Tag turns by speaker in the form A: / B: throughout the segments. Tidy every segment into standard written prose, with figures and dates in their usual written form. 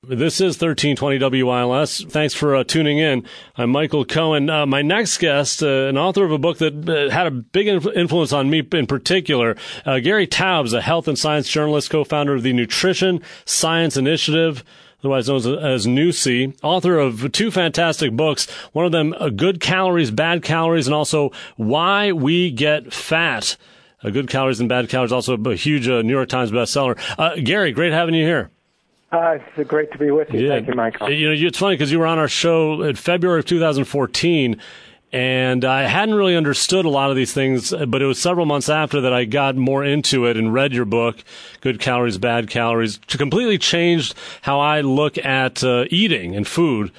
A: This is 1320 WILS. Thanks for tuning in. I'm Michael Cohen. My next guest, an author of a book that had a big influence on me in particular, Gary Taubes, a health and science journalist, co-founder of the Nutrition Science Initiative, otherwise known as NUSI, author of two fantastic books. One of them, Good Calories, Bad Calories, and also Why We Get Fat. Good Calories and Bad Calories, also a huge New York Times bestseller. Gary, great having you here.
B: It's great to be with you.
A: Yeah.
B: Thank you, Michael.
A: You know, it's funny because you were on our show in February of 2014, and I hadn't really understood a lot of these things, but it was several months after that I got more into it and read your book, Good Calories, Bad Calories, to completely changed how I look at eating and food.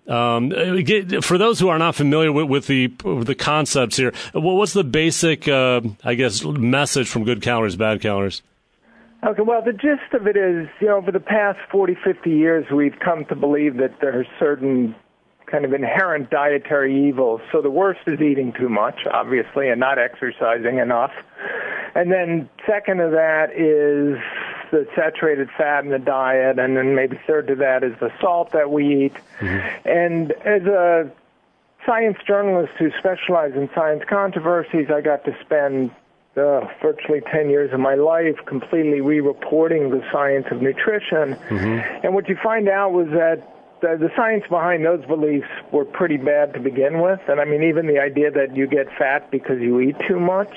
A: For those who are not familiar with the concepts here, what's the basic, message from Good Calories, Bad Calories?
B: Okay, well, the gist of it is, over the past 40, 50 years, we've come to believe that there are certain kind of inherent dietary evils. So the worst is eating too much, obviously, and not exercising enough. And then second to that is the saturated fat in the diet, and then maybe third to that is the salt that we eat. Mm-hmm. And as a science journalist who specializes in science controversies, I got to spend virtually 10 years of my life completely re-reporting the science of nutrition. Mm-hmm. And what you find out was that the science behind those beliefs were pretty bad to begin with. And I mean, even the idea that you get fat because you eat too much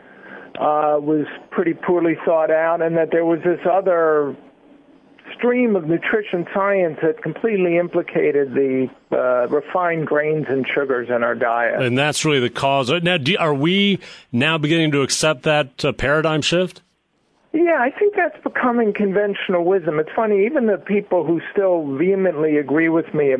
B: was pretty poorly thought out, and that there was this other stream of nutrition science that completely implicated the refined grains and sugars in our diet.
A: And that's really the cause. Now, are we now beginning to accept that paradigm shift?
B: Yeah, I think that's becoming conventional wisdom. It's funny, even the people who still vehemently disagree with me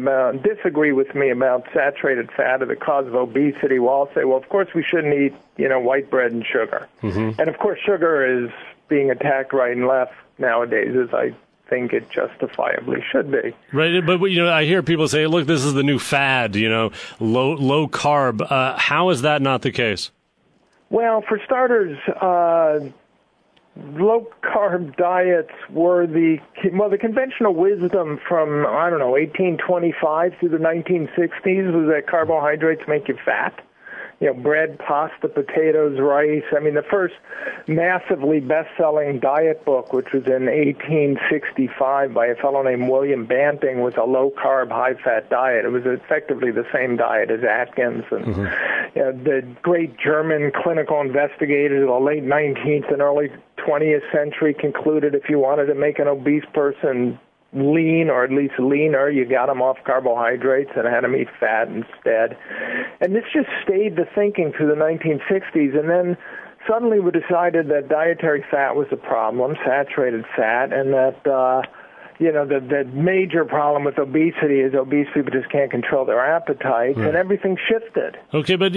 B: about saturated fat or the cause of obesity will all say, well, of course we shouldn't eat, white bread and sugar. Mm-hmm. And of course sugar is being attacked right and left nowadays, as I think it justifiably should be.
A: Right, but I hear people say, look, this is the new fad, low carb. How is that not the case?
B: Well, for starters, low-carb diets were the conventional wisdom from, 1825 through the 1960s was that carbohydrates make you fat. Bread, pasta, potatoes, rice. I mean, the first massively best-selling diet book, which was in 1865 by a fellow named William Banting, was a low-carb, high-fat diet. It was effectively the same diet as Atkins. And mm-hmm. The great German clinical investigators of the late 19th and early 20th century concluded if you wanted to make an obese person lean, or at least leaner, you got them off carbohydrates and had them eat fat instead. And this just stayed the thinking through the 1960s, and then suddenly we decided that dietary fat was a problem, saturated fat, and that the major problem with obesity is obese people just can't control their appetites, right. And everything shifted.
A: Okay, but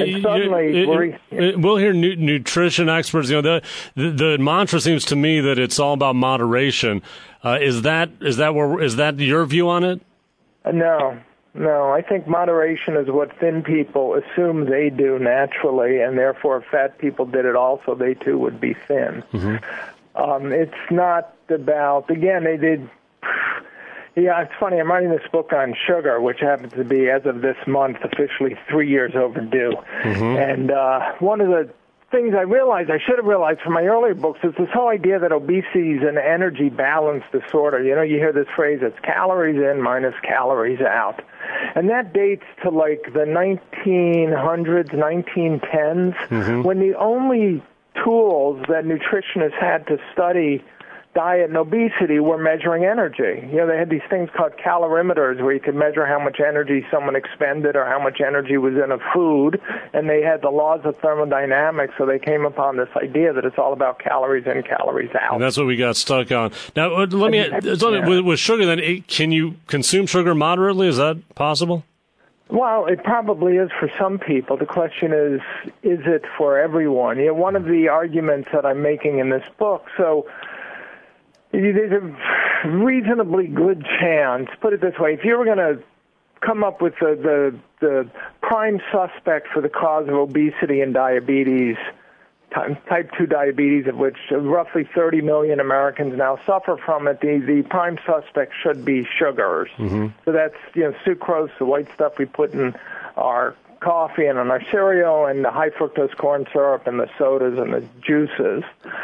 A: we'll hear nutrition experts. The mantra seems to me that it's all about moderation. Is that your view on it?
B: No. I think moderation is what thin people assume they do naturally, and therefore if fat people did it also, they too would be thin. Mm-hmm. It's not about, again, they did. Yeah, it's funny. I'm writing this book on sugar, which happens to be, as of this month, officially 3 years overdue. Mm-hmm. And one of the things I should have realized from my earlier books, is this whole idea that obesity is an energy balance disorder. You hear this phrase, it's calories in minus calories out. And that dates to like the 1900s, 1910s, mm-hmm. when the only tools that nutritionists had to study diet and obesity were measuring energy. They had these things called calorimeters where you could measure how much energy someone expended or how much energy was in a food, and they had the laws of thermodynamics, so they came upon this idea that it's all about calories in, calories out.
A: And that's what we got stuck on. Now, with sugar then, can you consume sugar moderately? Is that possible?
B: Well, it probably is for some people. The question is it for everyone? One of the arguments that I'm making in this book, so there's a reasonably good chance, put it this way, if you were going to come up with the prime suspect for the cause of obesity and diabetes type 2 diabetes, of which roughly 30 million Americans now suffer from it, the prime suspect should be sugars. Mm-hmm. So that's, sucrose, the white stuff we put in our coffee and on our cereal, and the high fructose corn syrup and the sodas and the juices.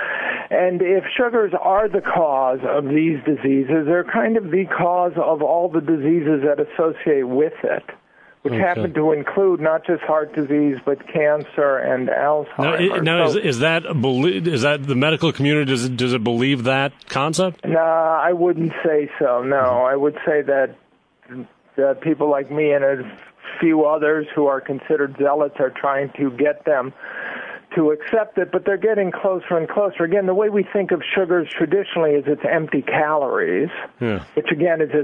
B: And if sugars are the cause of these diseases, they're kind of the cause of all the diseases that associate with it, which happen to include not just heart disease, but cancer and Alzheimer's.
A: Now is that the medical community, does it believe that concept?
B: No, I wouldn't say so, no. I would say that people like me and a few others who are considered zealots are trying to get them to accept it, but they're getting closer and closer. Again, the way we think of sugars traditionally is it's empty calories, which again is this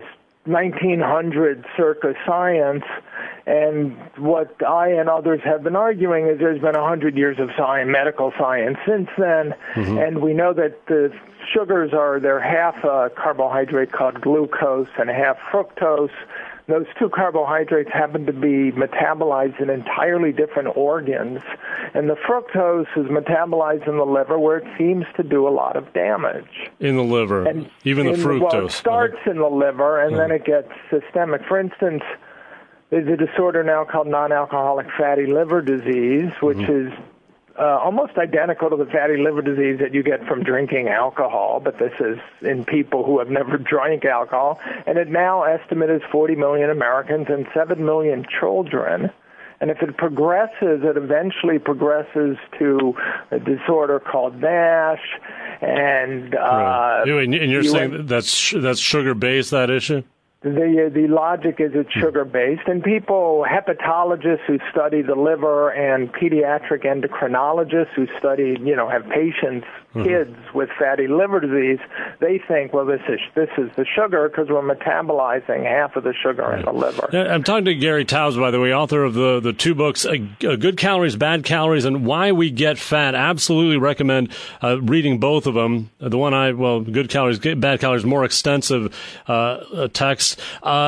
B: 1900 circa science, and what I and others have been arguing is there's been 100 years of medical science since then, and we know that the sugars they're half a carbohydrate called glucose and half fructose. Those two carbohydrates happen to be metabolized in entirely different organs, and the fructose is metabolized in the liver, where it seems to do a lot of damage.
A: In the liver, and even the fructose.
B: Well, it starts in the liver, and then it gets systemic. For instance, there's a disorder now called non-alcoholic fatty liver disease, which is almost identical to the fatty liver disease that you get from drinking alcohol, but this is in people who have never drank alcohol, and it now estimated 40 million Americans and 7 million children. And if it progresses, it eventually progresses to a disorder called NASH, and
A: and you're saying that's sugar-based, that issue?
B: The logic is it's sugar-based, and hepatologists who study the liver and pediatric endocrinologists who study, have patients, kids with fatty liver disease, they think, well, this is the sugar because we're metabolizing half of the sugar in the liver.
A: I'm talking to Gary Taubes, by the way, author of the two books, Good Calories, Bad Calories, and Why We Get Fat. Absolutely recommend reading both of them. The one Good Calories, Bad Calories, more extensive text.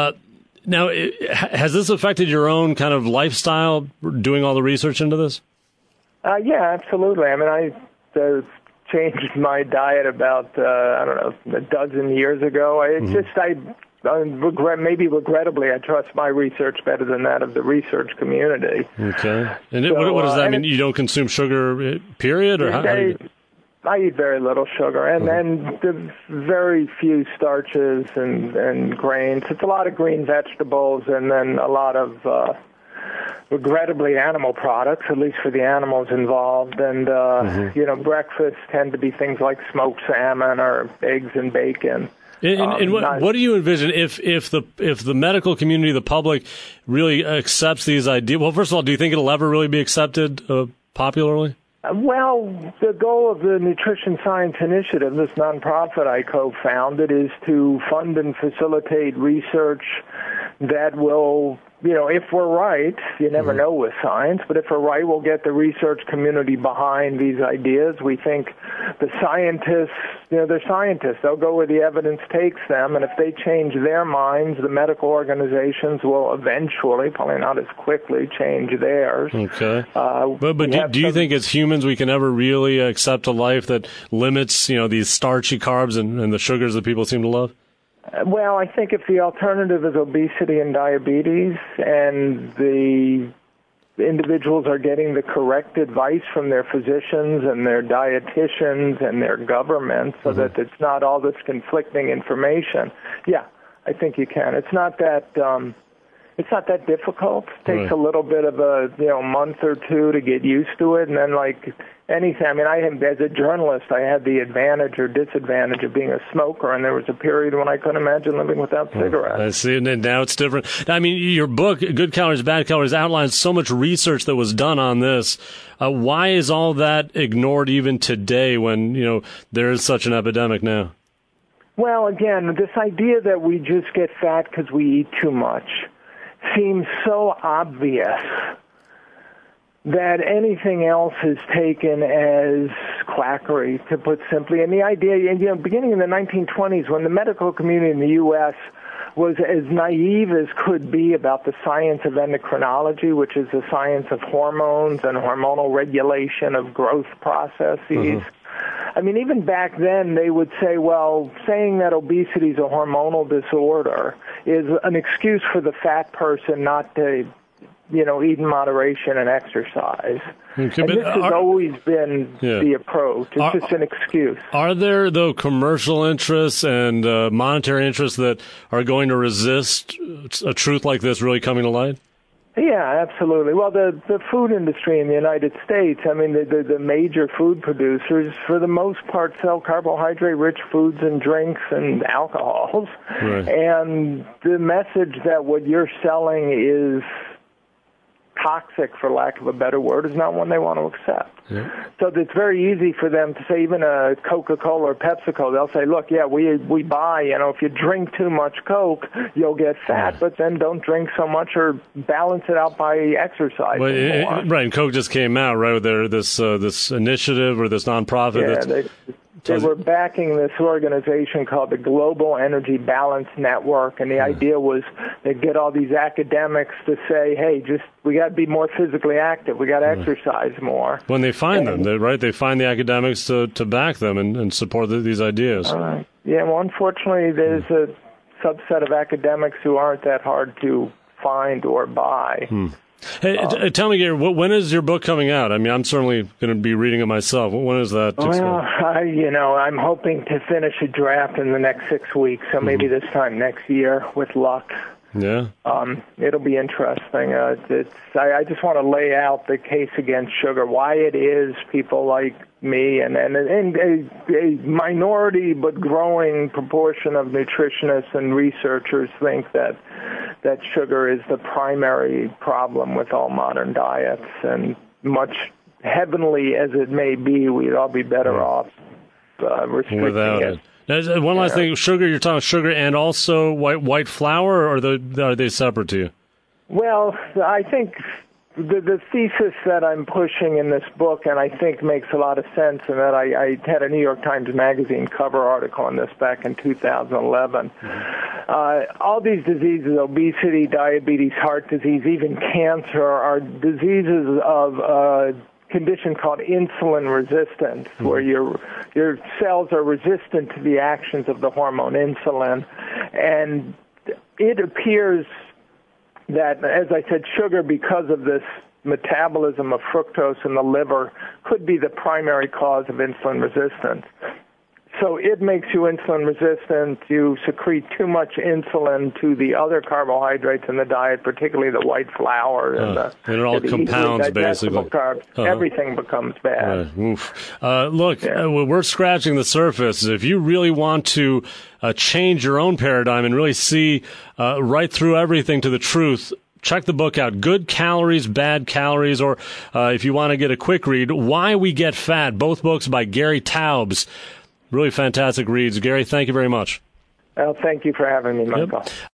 A: Now, has this affected your own kind of lifestyle, doing all the research into this?
B: Yeah, absolutely. I mean, I changed my diet about, a dozen years ago. Regrettably, I trust my research better than that of the research community.
A: Okay. And what does that mean? You don't consume sugar, period? Or how do you...
B: I eat very little sugar, and very few starches and grains. It's a lot of green vegetables, and then a lot of, regrettably, animal products, at least for the animals involved. And, breakfasts tend to be things like smoked salmon or eggs and bacon.
A: And what do you envision if the medical community, the public, really accepts these ideas? Well, first of all, do you think it'll ever really be accepted popularly?
B: Well, the goal of the Nutrition Science Initiative, this nonprofit I co-founded, is to fund and facilitate research that will, if we're right, you never know with science, but if we're right, we'll get the research community behind these ideas. We think the scientists, they're scientists. They'll go where the evidence takes them, and if they change their minds, the medical organizations will eventually, probably not as quickly, change theirs.
A: Okay. But do you think as humans we can ever really accept a life that limits, these starchy carbs and the sugars that people seem to love?
B: Well, I think if the alternative is obesity and diabetes, and the individuals are getting the correct advice from their physicians and their dietitians and their government, so that it's not all this conflicting information, yeah, I think you can. It's not that difficult. It takes a little bit of a month or two to get used to it, and then like anything. I mean, as a journalist, I had the advantage or disadvantage of being a smoker, and there was a period when I couldn't imagine living without cigarettes.
A: I see, and now it's different. I mean, your book, Good Calories, Bad Calories, outlines so much research that was done on this. Why is all that ignored even today when, there is such an epidemic now?
B: Well, again, this idea that we just get fat because we eat too much seems so obvious that anything else is taken as quackery, to put simply. And the idea, beginning in the 1920s, when the medical community in the U.S. was as naive as could be about the science of endocrinology, which is the science of hormones and hormonal regulation of growth processes. I mean, even back then, they would say, well, saying that obesity is a hormonal disorder is an excuse for the fat person not to, eat in moderation and exercise. Okay, and this has always been the approach. It's just an excuse.
A: Are there, though, commercial interests and monetary interests that are going to resist a truth like this really coming to light?
B: Yeah, absolutely. Well, the food industry in the United States, I mean, the major food producers, for the most part, sell carbohydrate-rich foods and drinks and alcohols. Right. And the message that what you're selling is toxic, for lack of a better word, is not one they want to accept. Yeah. So it's very easy for them to say, even a Coca-Cola or PepsiCo, they'll say, look, we buy, if you drink too much Coke, you'll get fat, but then don't drink so much or balance it out by exercising more.
A: Right, and Coke just came out, right, with this initiative or this nonprofit.
B: They were backing this organization called the Global Energy Balance Network, and the idea was they'd get all these academics to say, hey, we got to be more physically active. We got to exercise more.
A: When they find them, they find the academics to back them and support these ideas.
B: Well, unfortunately, there's a subset of academics who aren't that hard to find or buy.
A: Hey, tell me, Gary, when is your book coming out? I mean, I'm certainly going to be reading it myself. When is that?
B: Well, I'm hoping to finish a draft in the next 6 weeks, so maybe this time next year, with luck.
A: Yeah.
B: It'll be interesting. I just want to lay out the case against sugar, why it is people like me and a minority but growing proportion of nutritionists and researchers think that sugar is the primary problem with all modern diets, and much heavenly as it may be, we'd all be better off restricting
A: without it. Now, one last thing, sugar, you're talking sugar and also white flour, or are they separate to you?
B: Well, I think the thesis that I'm pushing in this book, and I think makes a lot of sense, and that I had a New York Times Magazine cover article on this back in 2011. All these diseases, obesity, diabetes, heart disease, even cancer, are diseases of condition called insulin resistance, where your cells are resistant to the actions of the hormone insulin. And it appears that, as I said, sugar, because of this metabolism of fructose in the liver, could be the primary cause of insulin resistance. So it makes you insulin resistant. You secrete too much insulin to the other carbohydrates in the diet, particularly the white flour and
A: it all compounds, basically.
B: Carbs. Everything becomes bad.
A: Look, we're scratching the surface. If you really want to change your own paradigm and really see right through everything to the truth, check the book out, Good Calories, Bad Calories, or if you want to get a quick read, Why We Get Fat, both books by Gary Taubes. Really fantastic reads. Gary, thank you very much.
B: Well, thank you for having me, Michael. Yep.